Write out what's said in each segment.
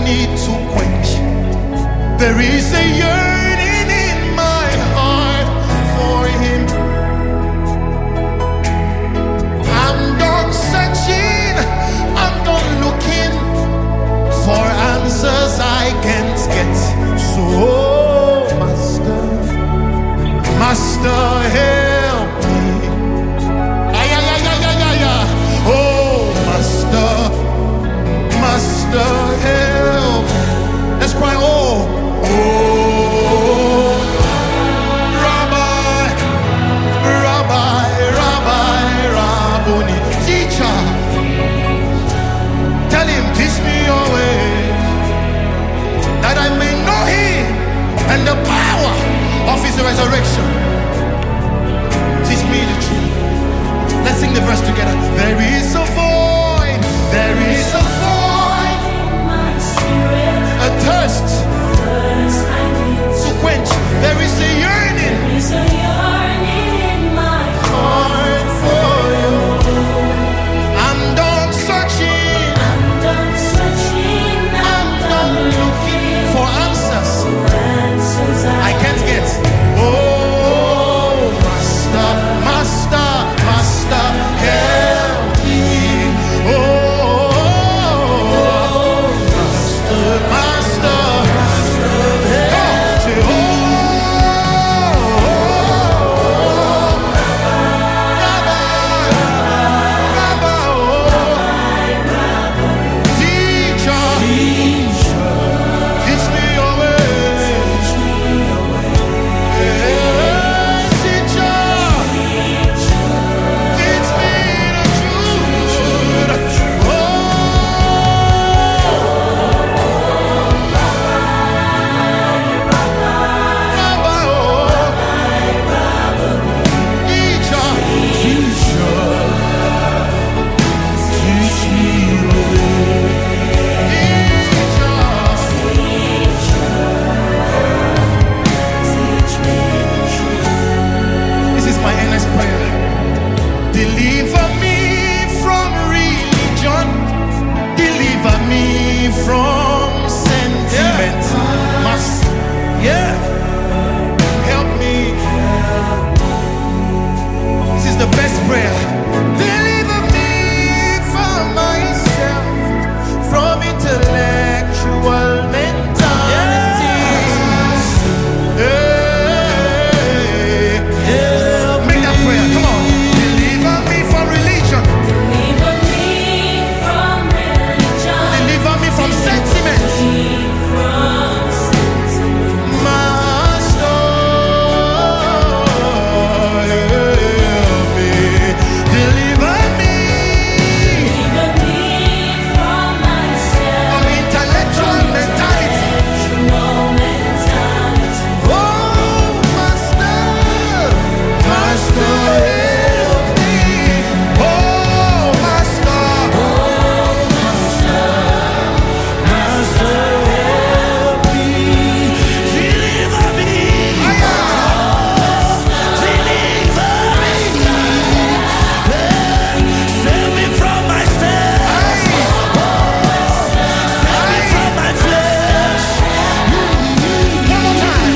need to quench. There is a yearning in my heart for him. I'm done searching, I'm done looking for answers I can't get. So, Master, Master, help me. Ay, ay, ay, ay, ay, ay, ay. Oh, Master, Master, help me. Let's cry, oh, oh, Rabbi, Rabbi, Rabbi, Rabboni, teacher, tell him, teach me your way, that I may know him and the power of his resurrection. Teach me the truth. Let's sing the verse together. There is a void, there is a void in my spirit, a thirst to quench. There is a yearning, there is a yearning in my heart for you. I'm done searching, I'm done searching, I'm done looking for answers I can't get. Oh, Master, Master, Master, help me. Oh, Master, Master, say, oh, teacher, teach me your way. Teacher, teach me the truth. Oh, Rabbi, oh, teacher, teach me your way. This is my earnest prayer. Deliver me from religion. Deliver me from sentiment. Master, yeah. Help me. This is the best prayer. Deliver me from myself, from intellectual mentalities. Make that prayer. Come on. Deliver me from religion. Deliver me from religion. Deliver me from sentiment. Master, help me. Deliver me from myself. from intellectual mentality. Oh, Master, Master, help me. Oh, Master, Master, help me. Deliver me. Deliver me. Save me from myself. Save me from my flesh. One more time.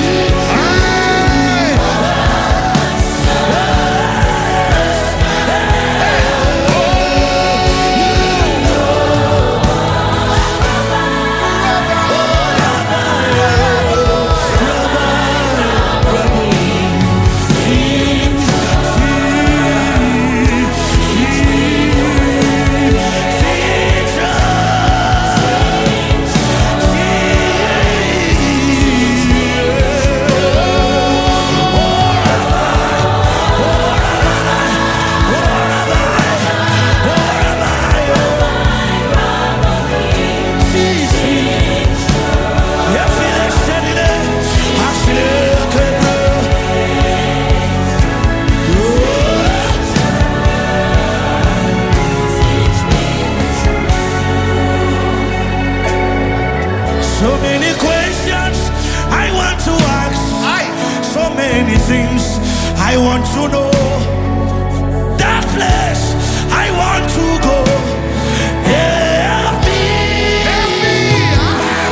So many questions I want to ask. So many things I want to know. That place I want to go. Help me. Help me.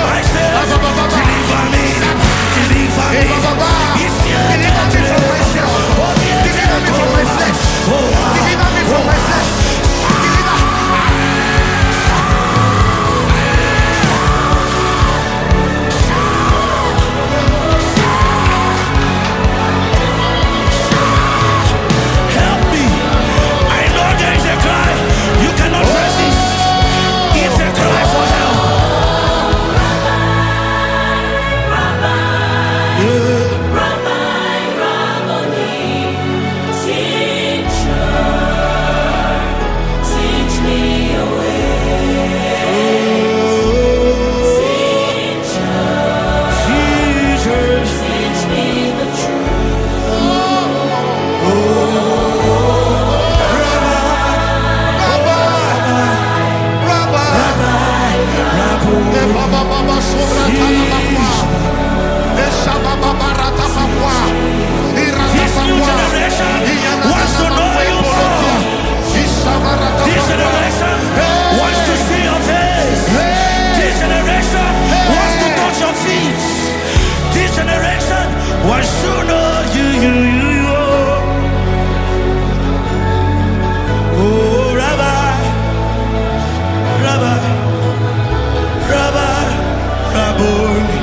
I said, deliver me, deliver me. It's here, Deliver me from myself. Deliver me from my flesh. Deliver me from my flesh. Deliver. help me. I know there is a cry. You cannot resist. It's a cry for help. Yeah. Rabbi, Rabboni, teacher, teach me your way. Teacher, Jesus. teach me the truth. This new generation wants to know you more. This generation wants to see your face. This generation wants to touch your feet. This generation wants to know you. Oh, Rabbi, Rabbi, Rabbi, Rabboni,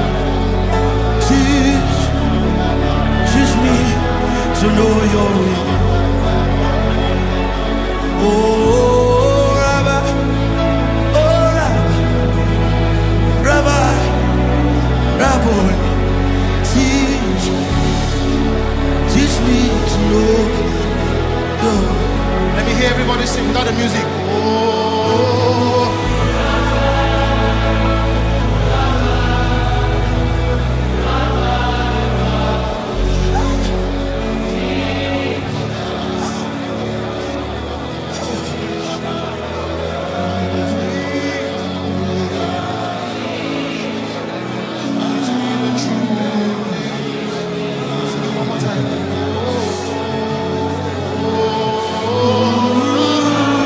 teach me to know your way. Oh, Rabbi, Rabbi, Rabboni, teach me to know your way. Let me hear everybody sing without the music. Oh. One more time.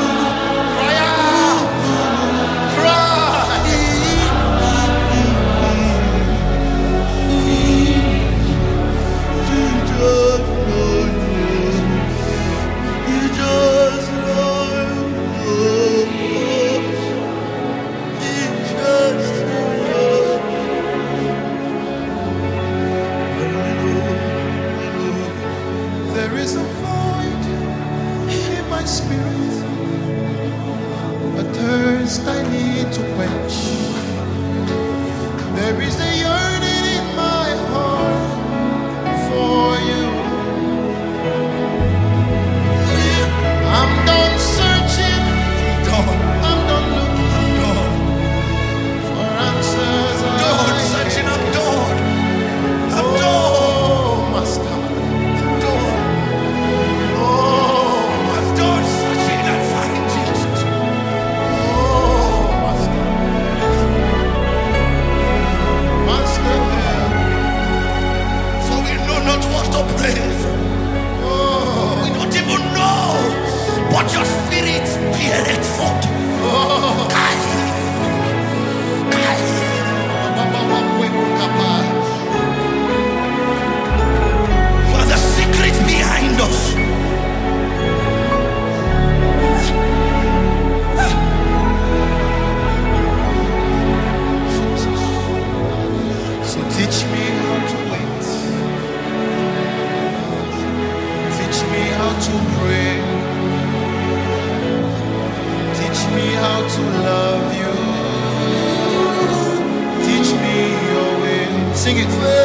Sing it.